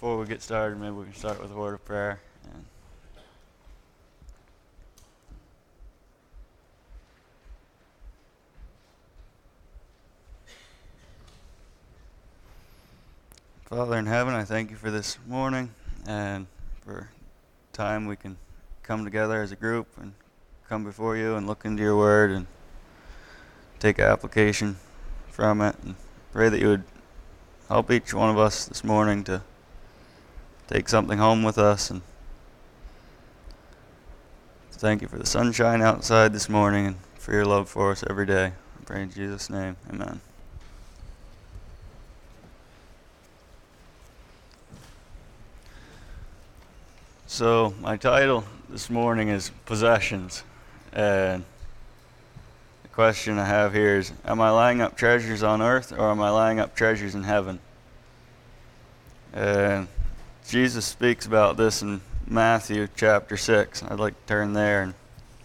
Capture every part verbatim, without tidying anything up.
before we get started, maybe we can start with a word of prayer. And Father in heaven, I thank you for this morning and for time we can come together as a group and come before you and look into your word and take application from it, and pray that you would help each one of us this morning to take something home with us. And thank you for the sunshine outside this morning and for your love for us every day. I pray in Jesus' name, amen. So my title this morning is Possessions, and the question I have here is, am I laying up treasures on earth or am I laying up treasures in heaven? And Jesus speaks about this in Matthew chapter six. I'd like to turn there and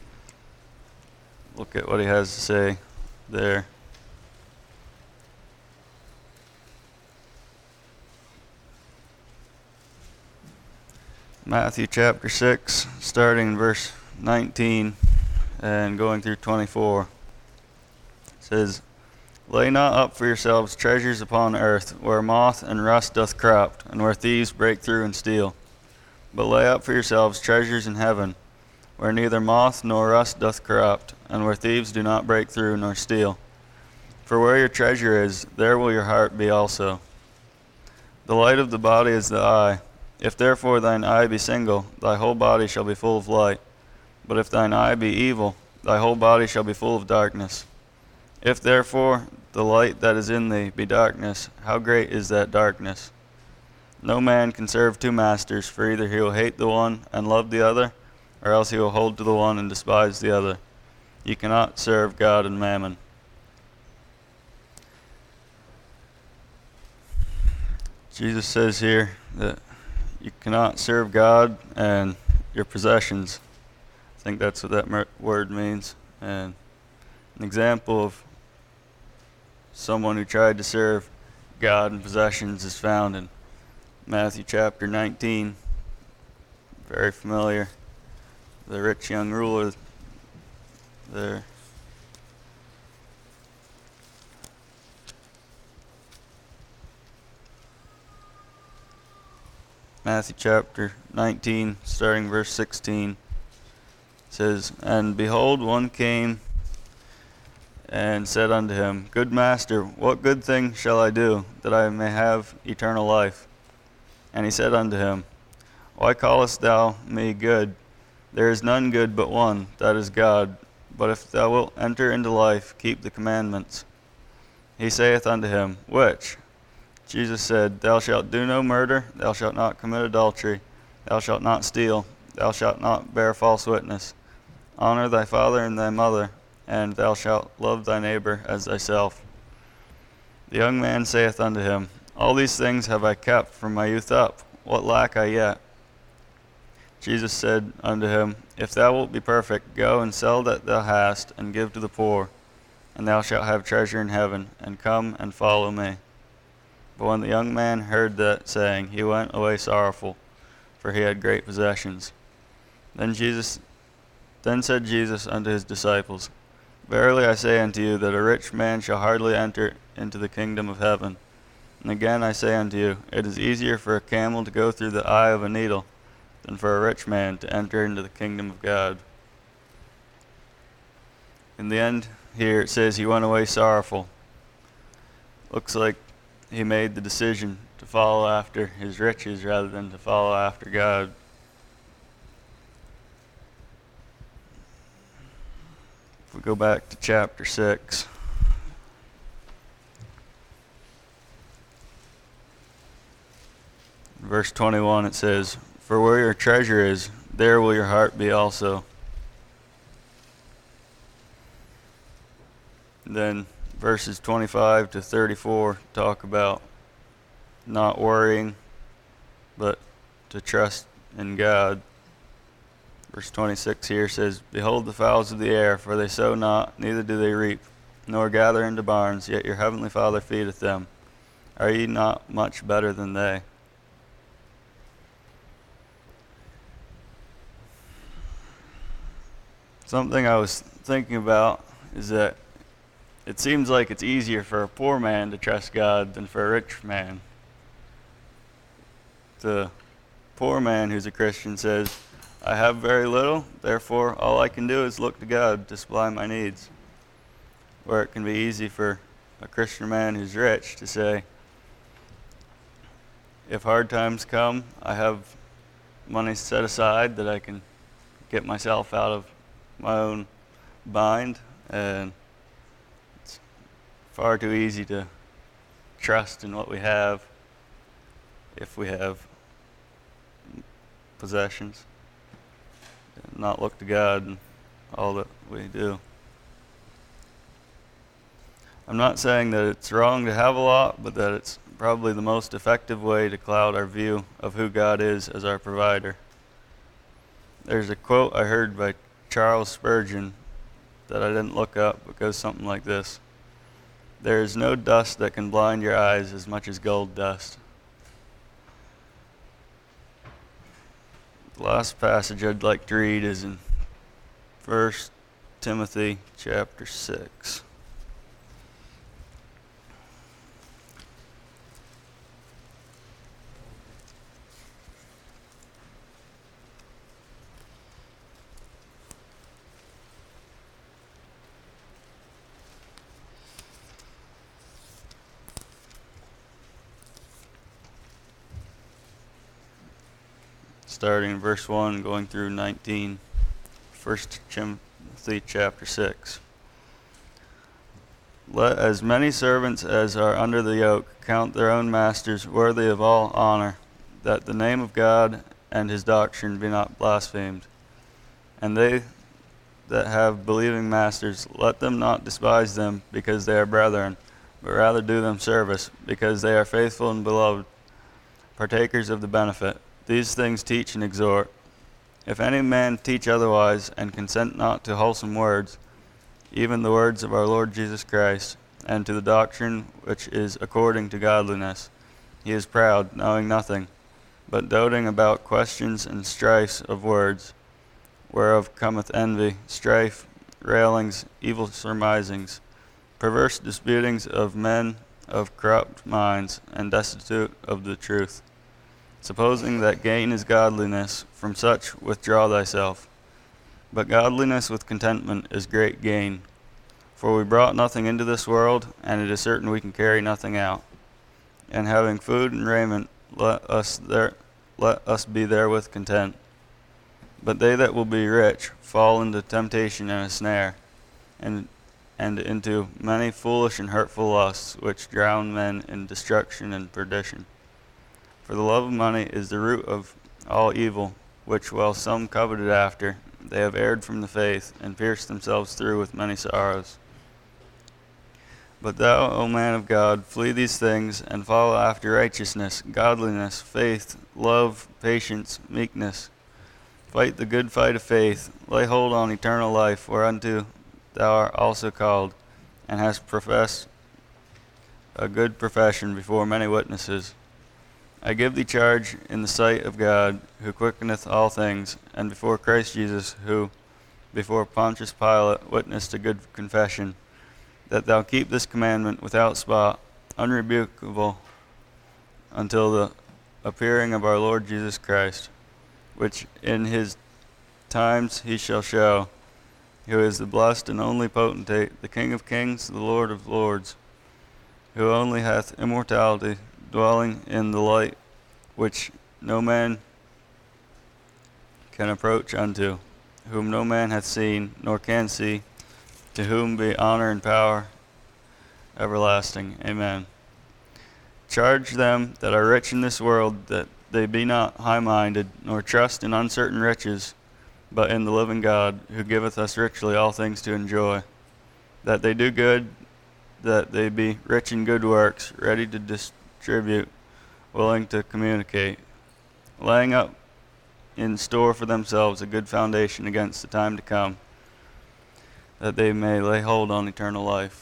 look at what he has to say there. Matthew chapter six, starting in verse nineteen and going through twenty-four. It says, "Lay not up for yourselves treasures upon earth, where moth and rust doth corrupt, and where thieves break through and steal. But lay up for yourselves treasures in heaven, where neither moth nor rust doth corrupt, and where thieves do not break through nor steal. For where your treasure is, there will your heart be also. The light of the body is the eye. If therefore thine eye be single, thy whole body shall be full of light. But if thine eye be evil, thy whole body shall be full of darkness. If therefore the light that is in thee be darkness, how great is that darkness? No man can serve two masters, for either he will hate the one and love the other, or else he will hold to the one and despise the other. You cannot serve God and mammon." Jesus says here that you cannot serve God and your possessions. I think that's what that mer- word means. And an example of someone who tried to serve God and possessions is found in Matthew chapter nineteen. Very familiar. The rich young ruler there. Matthew chapter nineteen, starting verse sixteen, says, "And behold, one came and said unto him, Good master, what good thing shall I do, that I may have eternal life? And he said unto him, Why callest thou me good? There is none good but one, that is God. But if thou wilt enter into life, keep the commandments. He saith unto him, Which? Jesus said, Thou shalt do no murder, thou shalt not commit adultery, thou shalt not steal, thou shalt not bear false witness. Honor thy father and thy mother, and thou shalt love thy neighbor as thyself. The young man saith unto him, All these things have I kept from my youth up. What lack I yet? Jesus said unto him, If thou wilt be perfect, go and sell that thou hast, and give to the poor, and thou shalt have treasure in heaven, and come and follow me. But when the young man heard that saying, he went away sorrowful, for he had great possessions. Then Jesus, then said Jesus unto his disciples, Verily I say unto you, that a rich man shall hardly enter into the kingdom of heaven. And again I say unto you, it is easier for a camel to go through the eye of a needle, than for a rich man to enter into the kingdom of God." In the end here it says he went away sorrowful. Looks like he made the decision to follow after his riches rather than to follow after God. If we go back to chapter six. In verse twenty-one it says, "For where your treasure is, there will your heart be also." And then verses twenty-five to thirty-four talk about not worrying, but to trust in God. Verse twenty-six here says, "Behold the fowls of the air, for they sow not, neither do they reap, nor gather into barns, yet your heavenly Father feedeth them. Are ye not much better than they?" Something I was thinking about is that it seems like it's easier for a poor man to trust God than for a rich man. The poor man who's a Christian says, I have very little, therefore all I can do is look to God to supply my needs. Where it can be easy for a Christian man who's rich to say, if hard times come, I have money set aside that I can get myself out of my own bind, and it's far too easy to trust in what we have if we have possessions, and not look to God in all that we do. I'm not saying that it's wrong to have a lot, but that it's probably the most effective way to cloud our view of who God is as our provider. There's a quote I heard by Charles Spurgeon that I didn't look up, but goes something like this. There is no dust that can blind your eyes as much as gold dust. The last passage I'd like to read is in First Timothy chapter six. Starting in verse one, going through nineteen, First Timothy chapter six. Let as many servants as are under the yoke count their own masters worthy of all honor, that the name of God and his doctrine be not blasphemed. And they that have believing masters, let them not despise them because they are brethren, but rather do them service, because they are faithful and beloved, partakers of the benefit. These things teach and exhort. If any man teach otherwise, and consent not to wholesome words, even the words of our Lord Jesus Christ, and to the doctrine which is according to godliness, he is proud, knowing nothing, but doting about questions and strifes of words, whereof cometh envy, strife, railings, evil surmisings, perverse disputings of men of corrupt minds, and destitute of the truth. Supposing that gain is godliness, from such withdraw thyself. But godliness with contentment is great gain. For we brought nothing into this world, and it is certain we can carry nothing out. And having food and raiment, let us there, let us be therewith content. But they that will be rich fall into temptation and a snare, and and into many foolish and hurtful lusts, which drown men in destruction and perdition. For the love of money is the root of all evil, which while some coveted after, they have erred from the faith, and pierced themselves through with many sorrows. But thou, O man of God, flee these things, and follow after righteousness, godliness, faith, love, patience, meekness. Fight the good fight of faith, lay hold on eternal life, whereunto thou art also called, and hast professed a good profession before many witnesses. I give thee charge in the sight of God, who quickeneth all things, and before Christ Jesus, who before Pontius Pilate witnessed a good confession, that thou keep this commandment without spot, unrebukable, until the appearing of our Lord Jesus Christ, which in his times he shall show, who is the blessed and only potentate, the King of kings, the Lord of lords, who only hath immortality, dwelling in the light which no man can approach unto, whom no man hath seen, nor can see, to whom be honor and power everlasting. Amen. Charge them that are rich in this world, that they be not high-minded, nor trust in uncertain riches, but in the living God, who giveth us richly all things to enjoy, that they do good, that they be rich in good works, ready to distribute, willing to communicate, laying up in store for themselves a good foundation against the time to come, that they may lay hold on eternal life.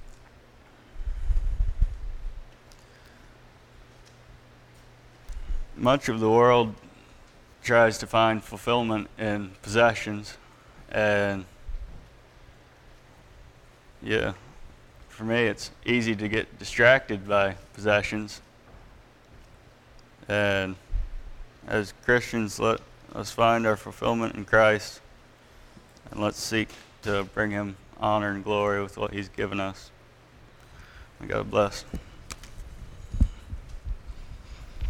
Much of the world tries to find fulfillment in possessions, and yeah, for me, it's easy to get distracted by possessions. And as Christians, let us find our fulfillment in Christ, and let's seek to bring him honor and glory with what he's given us. May God bless.